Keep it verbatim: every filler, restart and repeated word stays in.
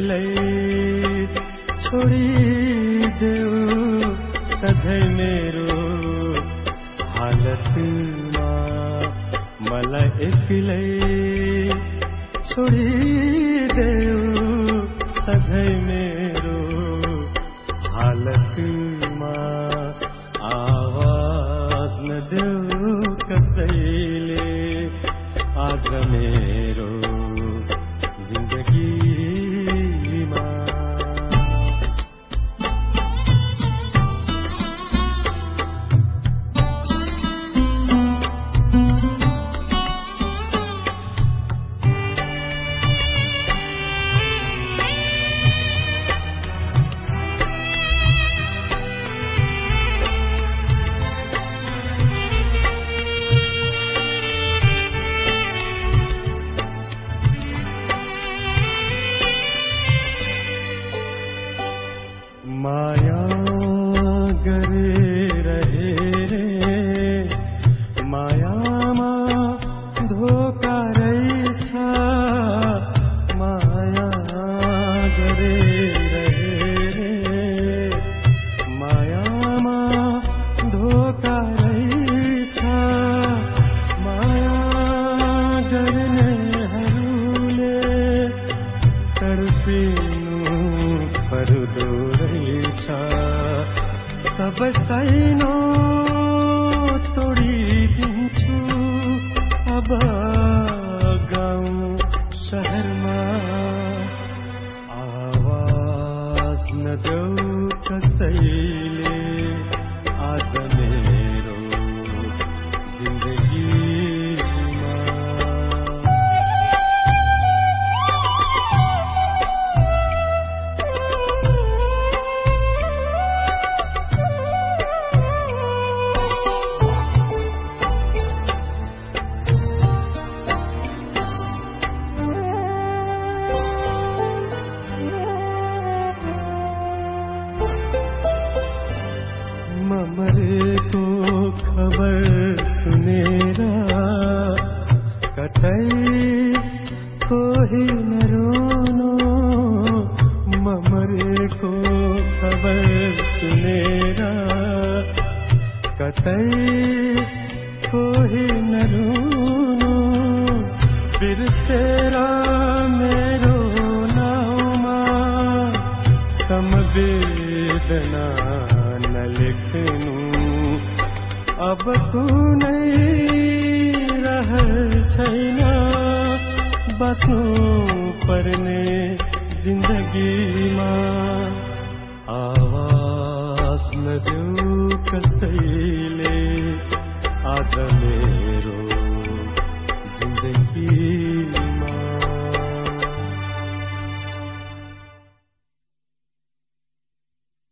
एक्लै छोडिदेऊ सधैँ मेरो हालतमा मलाई एक्लै छोडिदेऊ सधैँ मेरो हालतमा आवाज नदेऊ कसैले आज मेरो जिन्दगीमा माया गरेर हेरे मायामा धोका रहेछ माया गरेर हेरे मायामा धोका रहेछ माया गर्नेहरूले तडपिनु पर्दो सब सैनो तोडिदिन्छु अब गाउँ शहरमा आवाज नदेऊ कसैले आज मेरो जिन्दगीमा मरेको खबर सुनेर कतै कोही नरोनो मरेको खबर सुनेर कतै कोही नरोनो बिर्सेर मेरो नाउँमा समवेदना लेख्नु अब कुनै रहर छैन बस्नु पर्ने जिन्दगीमा आवाज नदेऊ कसैले आज मेरो जिन्दगी